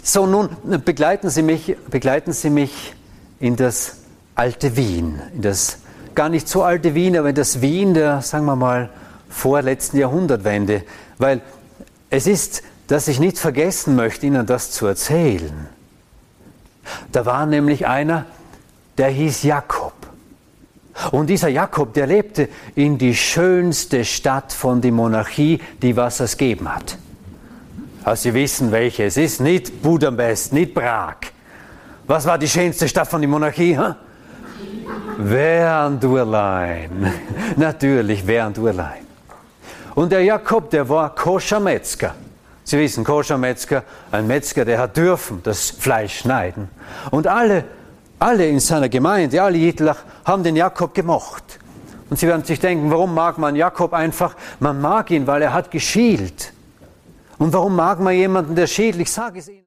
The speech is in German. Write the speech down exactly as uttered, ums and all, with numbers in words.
So, nun begleiten Sie mich, begleiten Sie mich in das alte Wien, in das gar nicht so alte Wien, aber in das Wien der, sagen wir mal, vorletzten Jahrhundertwende, weil es ist, dass ich nicht vergessen möchte, Ihnen das zu erzählen. Da war nämlich einer, der hieß Jakob. Und dieser Jakob, der lebte in die schönste Stadt von der Monarchie, die was es gegeben hat. Also Sie wissen, welche es ist. Nicht Budapest, nicht Prag. Was war die schönste Stadt von der Monarchie? Huh? Wern-Durlein. Natürlich Wern-Durlein. Und der Jakob, der war Koschermetzger. Sie wissen, Koschermetzger, ein Metzger, der hat dürfen das Fleisch schneiden. Und alle, alle in seiner Gemeinde, alle Jitlach, haben den Jakob gemocht. Und Sie werden sich denken, warum mag man Jakob einfach? Man mag ihn, weil er hat geschielt. Und warum mag man jemanden, der schielt? Ich sage es Ihnen.